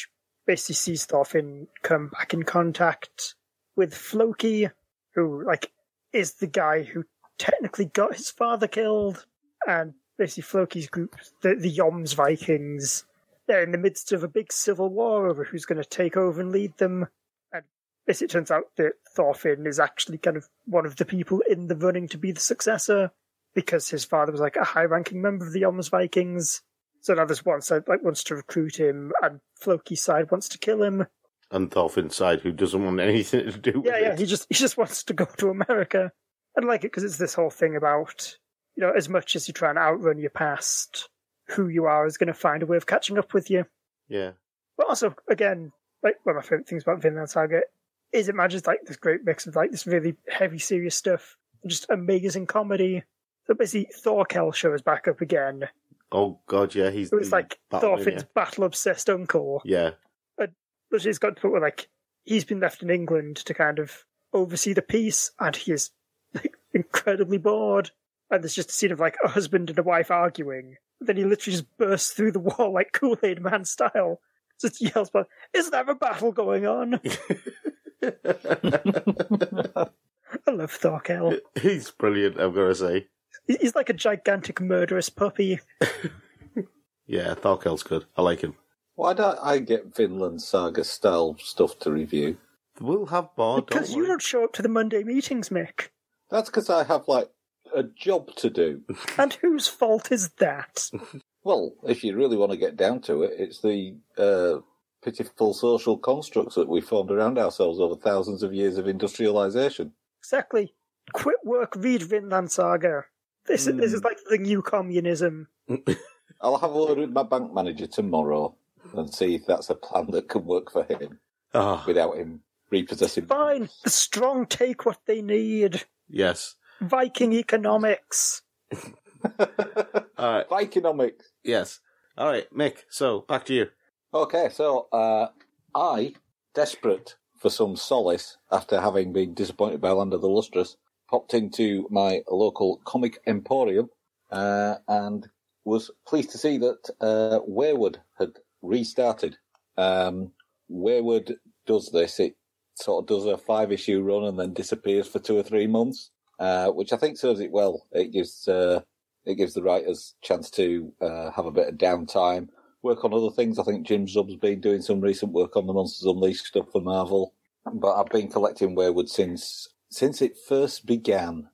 basically sees Thorfinn come back in contact with Floki, who, like, is the guy who technically got his father killed. And basically Floki's group, the Yoms Vikings, they're in the midst of a big civil war over who's going to take over and lead them. And basically it turns out that Thorfinn is actually kind of one of the people in the running to be the successor, because his father was like a high-ranking member of the Yoms Vikings. So now there's one side like wants to recruit him, and Floki's side wants to kill him.
And Thorfinn's side, who doesn't want anything to do with it.
Yeah, he just wants to go to America. I like it because it's this whole thing about, you know, as much as you try and outrun your past, who you are is going to find a way of catching up with you.
Yeah.
But also, again, like one of my favourite things about Vinland Saga is it manages like this great mix of like this really heavy, serious stuff and just amazing comedy. So basically, Thorkel shows back up again.
Oh, God, yeah, he's...
It was like Thorfinn's battle-obsessed uncle.
Yeah.
But he's got to the point where, like, he's been left in England to kind of oversee the peace, and he is like, incredibly bored. And there's just a scene of, like, a husband and a wife arguing. Then he literally just bursts through the wall, like Kool-Aid Man style. Just yells, "But is there a battle going on?" I love Thorkel.
He's brilliant, I've got to say.
He's like a gigantic murderous puppy.
Yeah, Thorkel's good. I like him.
Why don't I get Vinland Saga style stuff to review?
We'll have more,
Because you don't show up to the Monday meetings, Mick.
That's because I have, like, a job to do.
And whose fault is that?
Well, if you really want to get down to it, it's the pitiful social constructs that we formed around ourselves over thousands of years of industrialisation.
Exactly. Quit work, read Vinland Saga. This is like the new communism.
I'll have a word with my bank manager tomorrow and see if that's a plan that can work for him without him repossessing.
Fine. The strong take what they need.
Yes.
Viking economics.
All right.
Vikenomics.
Yes. All right, Mick, so back to you.
Okay, so I, desperate for some solace after having been disappointed by Land of the Lustrous, popped into my local comic emporium and was pleased to see that Wayward had restarted. Wayward does this. It sort of does a 5-issue run and then disappears for 2 or 3 months, which I think serves it well. It gives the writers a chance to have a bit of downtime, work on other things. I think Jim Zub's been doing some recent work on the Monsters Unleashed stuff for Marvel. But I've been collecting Wayward since it first began.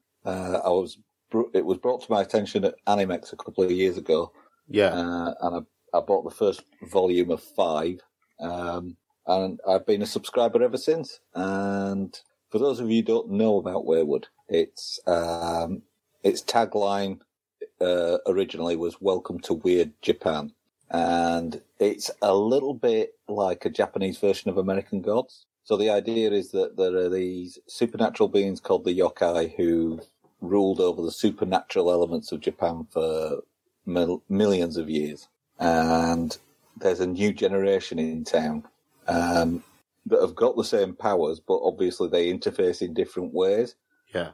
It was brought to my attention at Animex a couple of years ago.
Yeah.
And I bought the first volume of 5. And I've been a subscriber ever since. And for those of you who don't know about Wayward, its tagline originally was "Welcome to Weird Japan." And it's a little bit like a Japanese version of American Gods. So the idea is that there are these supernatural beings called the yokai who ruled over the supernatural elements of Japan for millions of years. And there's a new generation in town that have got the same powers, but obviously they interface in different ways.
Yeah.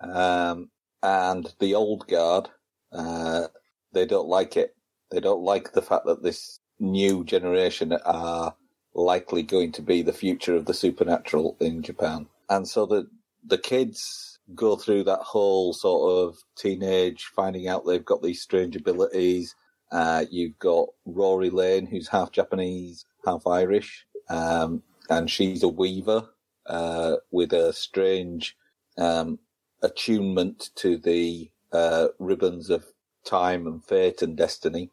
And the old guard, they don't like it. They don't like the fact that this new generation are likely going to be the future of the supernatural in Japan. And so the kids go through that whole sort of teenage finding out they've got these strange abilities. You've got Rory Lane, who's half Japanese, half Irish, and she's a weaver with a strange attunement to the ribbons of time and fate and destiny.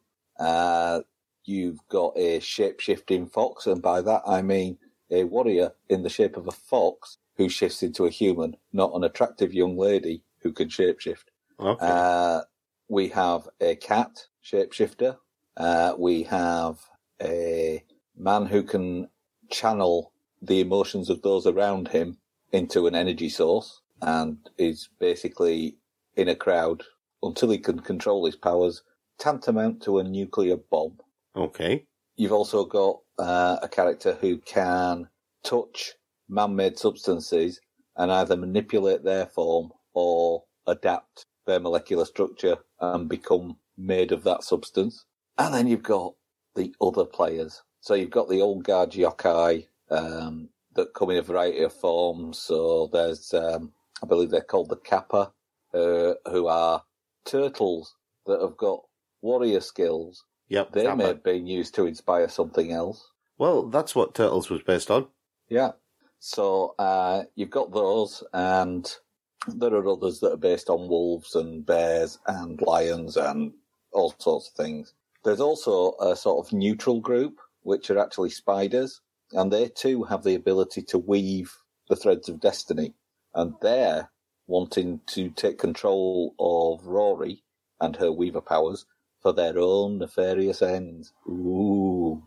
You've got a shape-shifting fox, and by that I mean a warrior in the shape of a fox who shifts into a human, not an attractive young lady who can shapeshift.
Okay.
We have a cat shapeshifter. We have a man who can channel the emotions of those around him into an energy source and is basically in a crowd until he can control his powers, tantamount to a nuclear bomb.
Okay.
You've also got a character who can touch man-made substances and either manipulate their form or adapt their molecular structure and become made of that substance. And then you've got the other players. So you've got the old guard yokai that come in a variety of forms. So there's, I believe they're called the Kappa, who are turtles that have got warrior skills.
Yep,
They
Kappa.
may have been used to inspire something else.
Well, that's what Turtles was based on.
Yeah. So you've got those, and there are others that are based on wolves and bears and lions and all sorts of things. There's also a sort of neutral group, which are actually spiders, and they too have the ability to weave the threads of destiny. And they're wanting to take control of Rory and her weaver powers for their own nefarious ends. Ooh.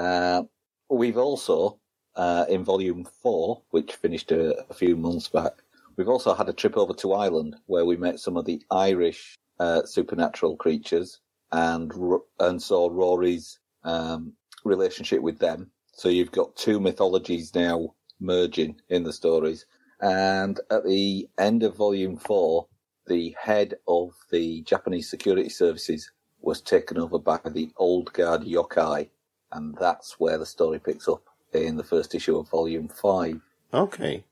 We've also, in Volume 4, which finished a few months back, we've also had a trip over to Ireland where we met some of the Irish supernatural creatures and saw Rory's relationship with them. So you've got two mythologies now merging in the stories. And at the end of Volume 4, the head of the Japanese security services was taken over by the old guard yokai. And that's where the story picks up in the first issue of Volume 5.
Okay.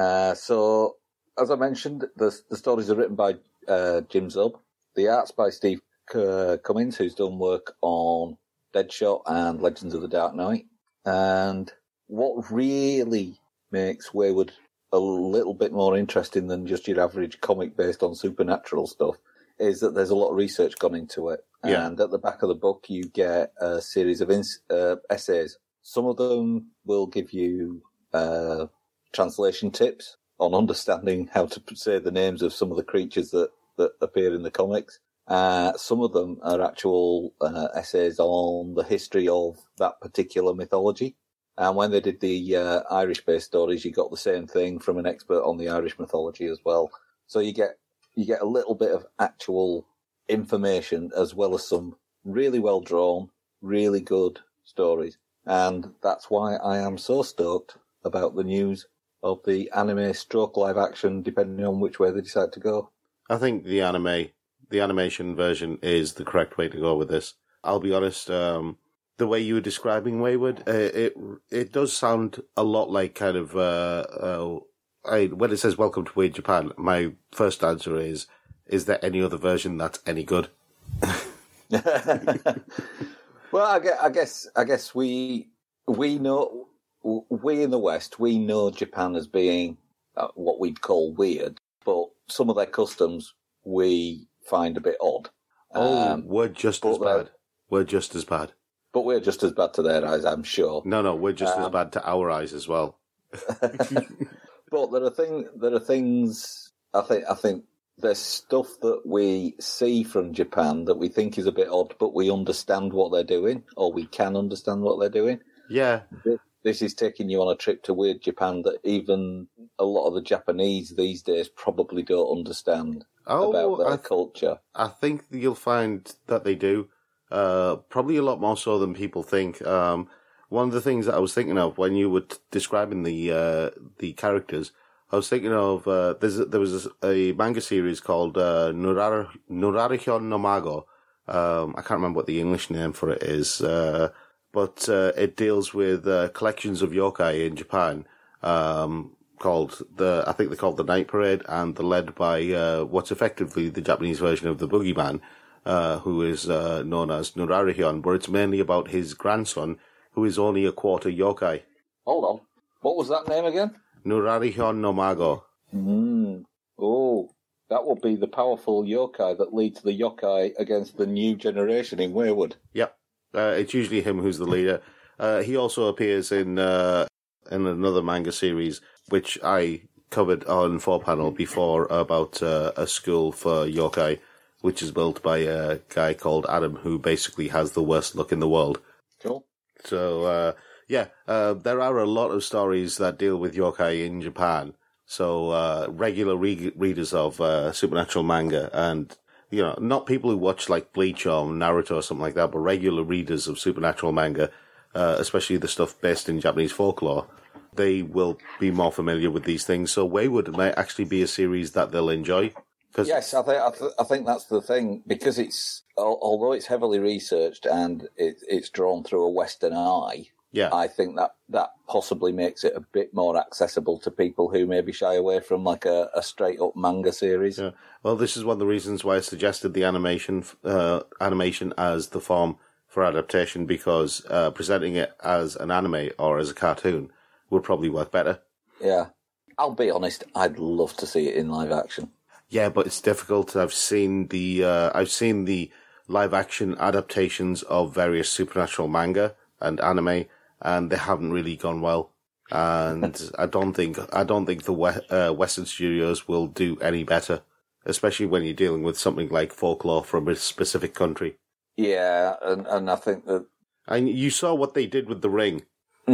So, as I mentioned, the stories are written by Jim Zub. The art's by Steve Cummins, who's done work on Deadshot and Legends of the Dark Knight. And what really makes Wayward a little bit more interesting than just your average comic based on supernatural stuff is that there's a lot of research gone into it.
Yeah.
And at the back of the book, you get a series of essays. Some of them will give you translation tips on understanding how to say the names of some of the creatures that appear in the comics. Some of them are actual essays on the history of that particular mythology. And when they did the Irish-based stories, you got the same thing from an expert on the Irish mythology as well. So you get a little bit of actual information as well as some really well-drawn, really good stories. And that's why I am so stoked about the news of the anime stroke live action, depending on which way they decide to go.
I think the animation version is the correct way to go with this. I'll be honest, the way you were describing Wayward, it does sound a lot like kind of, when it says Welcome to Weird Japan, my first answer is there any other version that's any good?
Well, I guess we know, we in the West, we know Japan as being what we'd call weird, but some of their customs we find a bit odd.
We're just as bad. We're just as bad.
But we're just as bad to their eyes, I'm sure.
No, we're just as bad to our eyes as well.
But there are things. I think there's stuff that we see from Japan that we think is a bit odd, but we understand what they're doing, or we can understand what they're doing.
Yeah.
This is taking you on a trip to weird Japan that even a lot of the Japanese these days probably don't understand about their culture.
I think you'll find that they do. Probably a lot more so than people think. One of the things that I was thinking of when you were describing the characters, I was thinking of there was a manga series called Nurarihyon no Mago. I can't remember what the English name for it is, but it deals with collections of yokai in Japan. I think they're called the Night Parade, and they're led by what's effectively the Japanese version of the Boogeyman, who is known as Nurarihyon, but it's mainly about his grandson, who is only a quarter yokai.
Hold on. What was that name again?
Nurarihyon no Mago.
Oh, that will be the powerful yokai that leads the yokai against the new generation in Wayward.
Yep. It's usually him who's the leader. He also appears in another manga series, which I covered on 4Panel before, about a school for yokai, which is built by a guy called Adam, who basically has the worst luck in the world.
Cool.
So, there are a lot of stories that deal with yokai in Japan. So, regular readers of supernatural manga, and, not people who watch like Bleach or Naruto or something like that, but regular readers of supernatural manga, especially the stuff based in Japanese folklore, they will be more familiar with these things. So Wayward might actually be a series that they'll enjoy.
Yes, I think that's the thing, because it's although it's heavily researched and it's drawn through a Western eye, I think that possibly makes it a bit more accessible to people who maybe shy away from like a straight up manga series.
Yeah. Well, this is one of the reasons why I suggested the animation as the form for adaptation, because presenting it as an anime or as a cartoon would probably work better.
Yeah. I'll be honest, I'd love to see it in live action.
Yeah, but it's difficult. I've seen the live action adaptations of various supernatural manga and anime, and they haven't really gone well. And I don't think the Western studios will do any better, especially when you're dealing with something like folklore from a specific country.
Yeah, and I think that...
And you saw what they did with The Ring.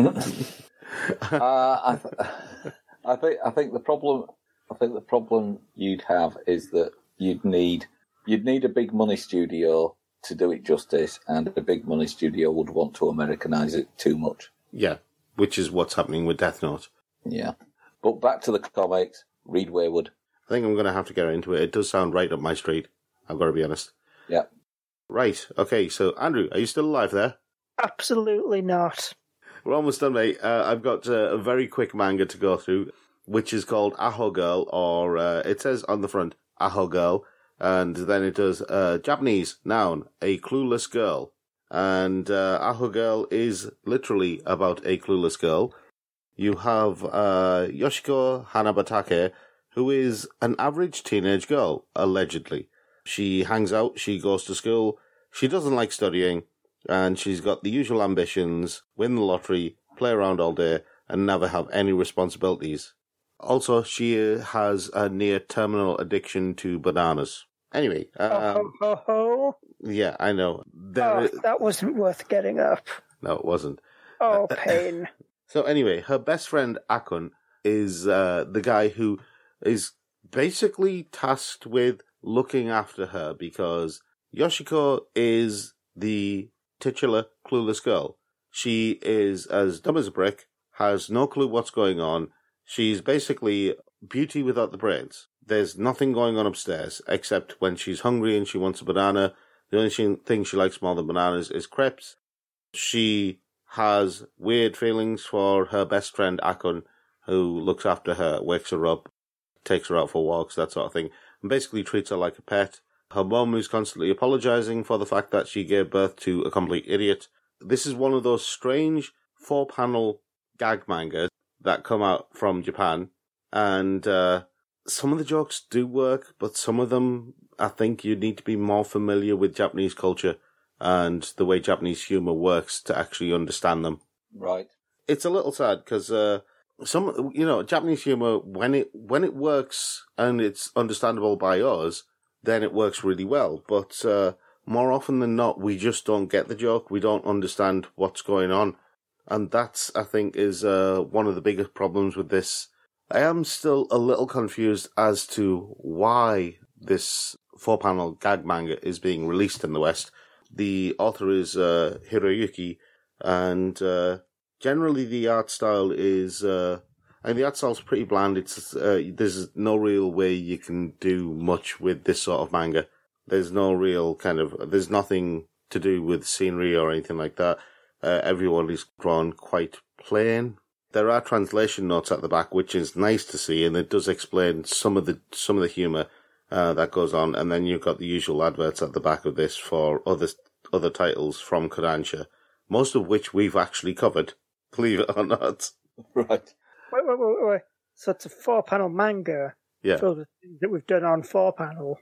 I think the problem you'd have is that you'd need a big money studio to do it justice, and a big money studio would want to Americanize it too much.
Yeah, which is what's happening with Death Note.
Yeah. But back to the comics, read Wayward.
I think I'm going to have to get into it. It does sound right up my street, I've got to be honest.
Yeah.
Right, okay, so Andrew, are you still alive there?
Absolutely not.
We're almost done, mate. I've got a very quick manga to go through, which is called Aho Girl, or it says on the front, Aho Girl, and then it does Japanese noun, a clueless girl. And Aho Girl is literally about a clueless girl. You have Yoshiko Hanabatake, who is an average teenage girl, allegedly. She hangs out, she goes to school, she doesn't like studying, and she's got the usual ambitions, win the lottery, play around all day, and never have any responsibilities. Also, she has a near terminal addiction to bananas. Anyway, yeah, I know.
That wasn't worth getting up.
No, it wasn't.
Oh, pain.
So anyway, her best friend Akun is the guy who is basically tasked with looking after her, because Yoshiko is the titular clueless girl. She is as dumb as a brick, has no clue what's going on. She's basically beauty without the brains. There's nothing going on upstairs, except when she's hungry and she wants a banana. The only thing she likes more than bananas is crepes. She has weird feelings for her best friend Akun, who looks after her, wakes her up, takes her out for walks, that sort of thing, and basically treats her like a pet. Her mum is constantly apologising for the fact that she gave birth to a complete idiot. This is one of those strange 4-panel gag mangas that come out from Japan, and some of the jokes do work, but some of them, I think you need to be more familiar with Japanese culture and the way Japanese humour works to actually understand them.
Right.
It's a little sad because some, Japanese humour, when it works and it's understandable by us, then it works really well. But more often than not, we just don't get the joke. We don't understand what's going on. And that's, I think, is one of the biggest problems with this. I am still a little confused as to why this 4-panel gag manga is being released in the West. The author is Hiroyuki, and generally the art style is... the art style's pretty bland. It's there's no real way you can do much with this sort of manga. There's no real there's nothing to do with scenery or anything like that. Everyone is drawn quite plain. There are translation notes at the back, which is nice to see, and it does explain some of the humour that goes on. And then you've got the usual adverts at the back of this for other titles from Kodansha, most of which we've actually covered, believe it or not.
Right.
Wait. So it's a 4-panel manga filled with things that we've done on 4-panel.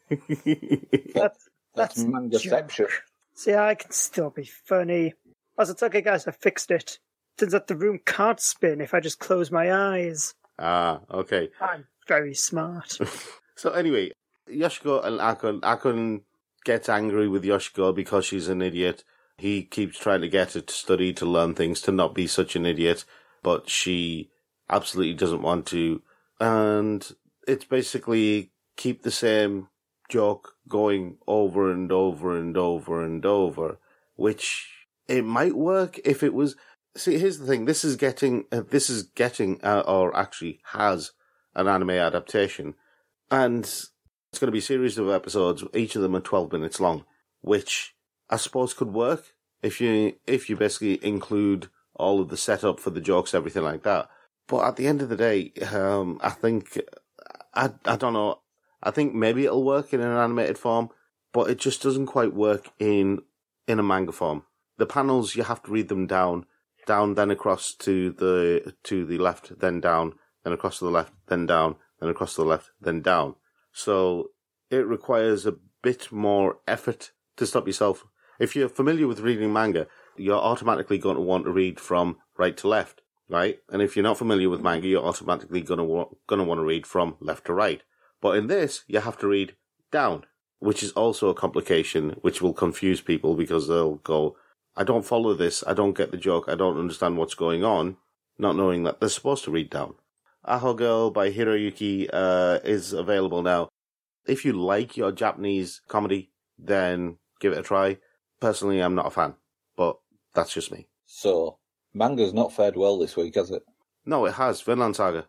That's mangaception.
See, I can still be funny. As it's okay, guys, I fixed it. Turns out the room can't spin if I just close my eyes.
Ah, okay.
I'm very smart.
So anyway, Yoshiko and Akun gets angry with Yoshiko because she's an idiot. He keeps trying to get her to study, to learn things, to not be such an idiot, but she absolutely doesn't want to. And it's basically keep the same joke going over and over and over and over, which it might work if it was... See, here's the thing. This is getting, or actually has an anime adaptation, and it's going to be a series of episodes. Each of them are 12 minutes long. which I suppose could work if you basically include all of the setup for the jokes, everything like that. But at the end of the day, I think, I don't know, I think maybe it'll work in an animated form, but it just doesn't quite work in a manga form. The panels, you have to read them down, then across to the left, then down, then across to the left, then down, then across to the left, then down. So it requires a bit more effort to stop yourself. If you're familiar with reading manga, you're automatically going to want to read from right to left, right? And if you're not familiar with manga, you're automatically going to want to read from left to right. But in this, you have to read down, which is also a complication, which will confuse people because they'll go, I don't follow this, I don't get the joke, I don't understand what's going on, not knowing that they're supposed to read down. Aho Girl by Hiroyuki is available now. If you like your Japanese comedy, then give it a try. Personally, I'm not a fan, but that's just me.
So, manga's not fared well this week, has it?
No, it has. Vinland Saga.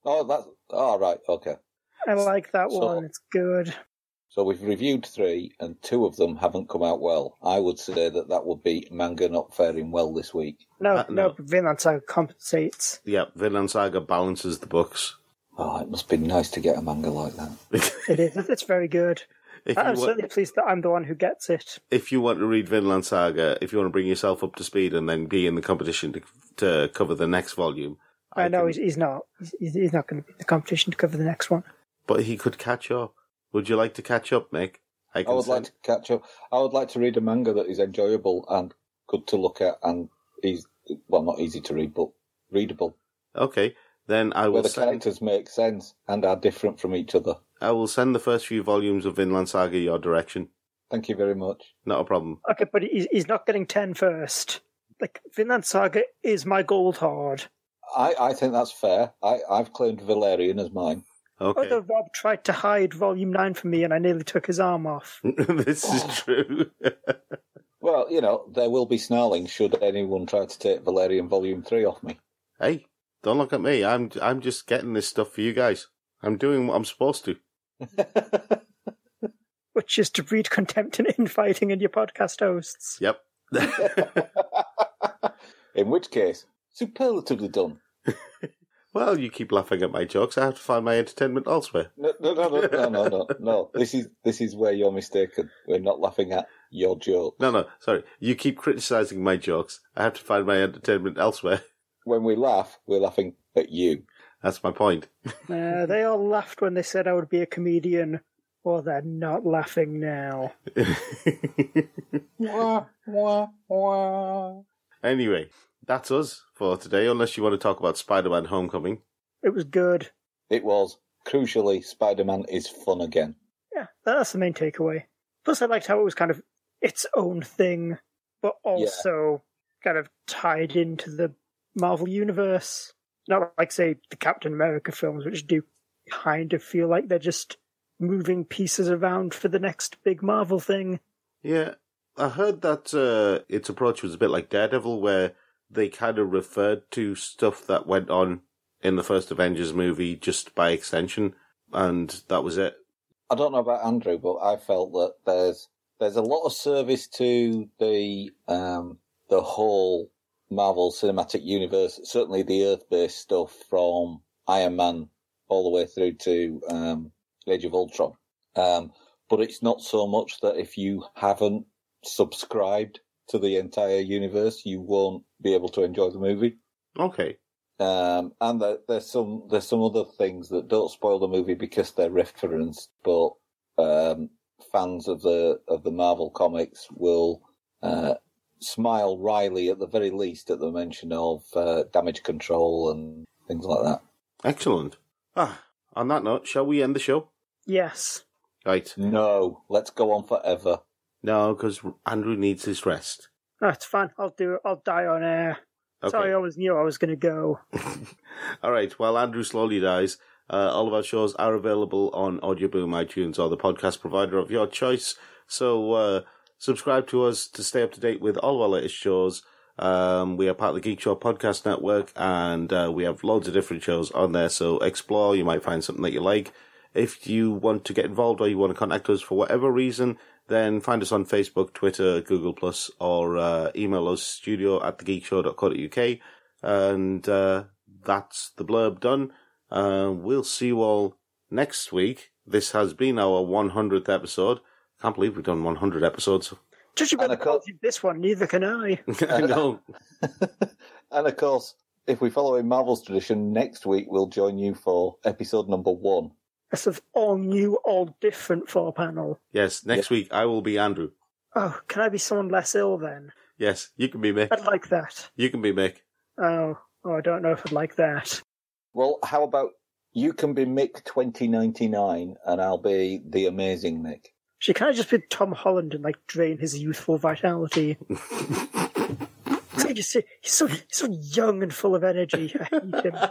Oh, right, okay.
I like that one. It's good.
So we've reviewed 3, and 2 of them haven't come out well. I would say that would be manga not faring well this week.
No, but Vinland Saga compensates.
Yeah, Vinland Saga balances the books.
Oh, it must be nice to get a manga like that.
It is. It's very good. I'm certainly pleased that I'm the one who gets it.
If you want to read Vinland Saga, if you want to bring yourself up to speed and then be in the competition to cover the next volume.
I know he's not. He's not going to be in the competition to cover the next one.
But he could catch up. Would you like to catch up, Mick?
I would like to catch up. I would like to read a manga that is enjoyable and good to look at and not easy to read, but readable.
Okay, then I will
where the characters make sense and are different from each other.
I will send the first few volumes of Vinland Saga your direction.
Thank you very much.
Not a problem.
Okay, but he's not getting 10 first. Like, Vinland Saga is my gold hard.
I think that's fair. I've claimed Valerian as mine.
Okay.
Although Rob tried to hide Volume 9 from me and I nearly took his arm off.
This is true.
Well, there will be snarling should anyone try to take Valerian Volume 3 off me.
Hey, don't look at me. I'm just getting this stuff for you guys. I'm doing what I'm supposed to.
Which is to breed contempt and infighting in your podcast hosts.
Yep.
In which case, superlatively done.
Well, you keep laughing at my jokes. I have to find my entertainment elsewhere.
No. This is where you're mistaken. We're not laughing at your joke.
No, sorry. You keep criticising my jokes. I have to find my entertainment elsewhere.
When we laugh, we're laughing at you.
That's my point.
They all laughed when they said I would be a comedian. Well, they're not laughing now.
Wah, wah, wah.
Anyway, that's us for today, unless you want to talk about Spider-Man Homecoming.
It was good.
It was. Crucially, Spider-Man is fun again.
Yeah, that's the main takeaway. Plus, I liked how it was kind of its own thing, but also kind of tied into the Marvel Universe. Not like, say, the Captain America films, which do kind of feel like they're just moving pieces around for the next big Marvel thing.
Yeah, I heard that its approach was a bit like Daredevil, where they kind of referred to stuff that went on in the first Avengers movie just by extension, and that was it.
I don't know about Andrew, but I felt that there's a lot of service to the whole Marvel Cinematic Universe, certainly the Earth-based stuff from Iron Man all the way through to Age of Ultron. But it's not so much that if you haven't subscribed to the entire universe, you won't be able to enjoy the movie.
Okay.
And there's some other things that don't spoil the movie because they're referenced, but fans of the Marvel comics will smile wryly at the very least at the mention of damage control and things like that.
Excellent. On that note, shall we end the show?
Yes.
Right.
No, let's go on forever.
No, because Andrew needs his rest.
No, it's fine. I'll do it. I'll die on air.
Okay.
So I always knew I was going to go.
All right. While Andrew slowly dies, all of our shows are available on Audioboom, iTunes, or the podcast provider of your choice. So subscribe to us to stay up to date with all of our latest shows. We are part of the Geek Show Podcast Network, and we have loads of different shows on there. So explore. You might find something that you like. If you want to get involved or you want to contact us for whatever reason, then find us on Facebook, Twitter, Google+, or email us studio@thegeekshow.co.uk. And that's the blurb done. We'll see you all next week. This has been our 100th episode. Can't believe we've done 100 episodes.
Judging by the quality of this one, neither can I.
I know.
And of course, if we follow in Marvel's tradition, next week we'll join you for episode number 1.
A sort of all new, all different 4-panel.
Yes, next week I will be Andrew.
Oh, can I be someone less ill then?
Yes, you can be Mick.
I'd like that.
You can be Mick.
Oh, I don't know if I'd like that.
Well, how about you can be Mick 2099 and I'll be the amazing Mick?
She can't just be Tom Holland and drain his youthful vitality. He's so young and full of energy. I hate him.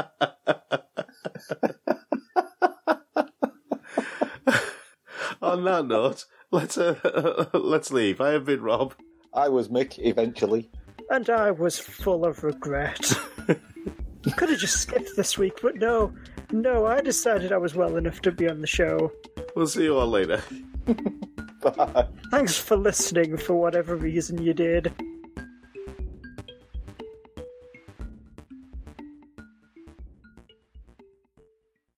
On that note, let's leave. I have been Rob.
I was Mick eventually.
And I was full of regret. Could have just skipped this week, but no, I decided I was well enough to be on the show.
We'll see you all later.
Bye.
Thanks for listening for whatever reason you did.